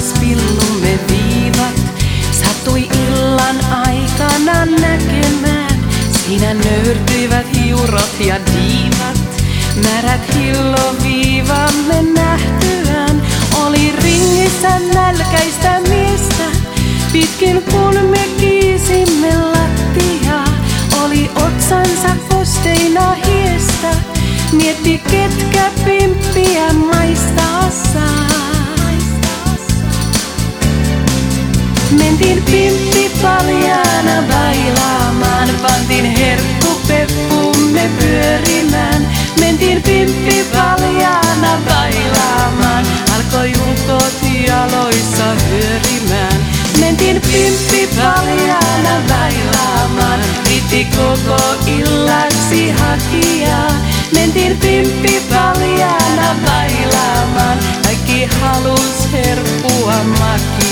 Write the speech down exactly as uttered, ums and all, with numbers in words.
pillumme viivat sattui illan aikana näkemään. Siinä nöyrtyivät hiurot ja diivat, märät hilloviivamme nähtyään. Oli ringissä nälkäistä miestä, pitkin kun me kiisimme lattiaa. Oli otsansa kosteina hiestä, mietti ketkä pimppiä maistaa saa. Mentiin pimppi paljaana bailaamaan, pantiin herkkupeppumme pyörimään. Mentiin pimppi paljaana bailaamaan, alkoi ukot jaloissa hyörimään. Mentiin pimppi paljaana bailaamaan, piti koko illaksi hakia. Mentiin pimppi paljaana bailaamaan, kaikki halus herkkua makia.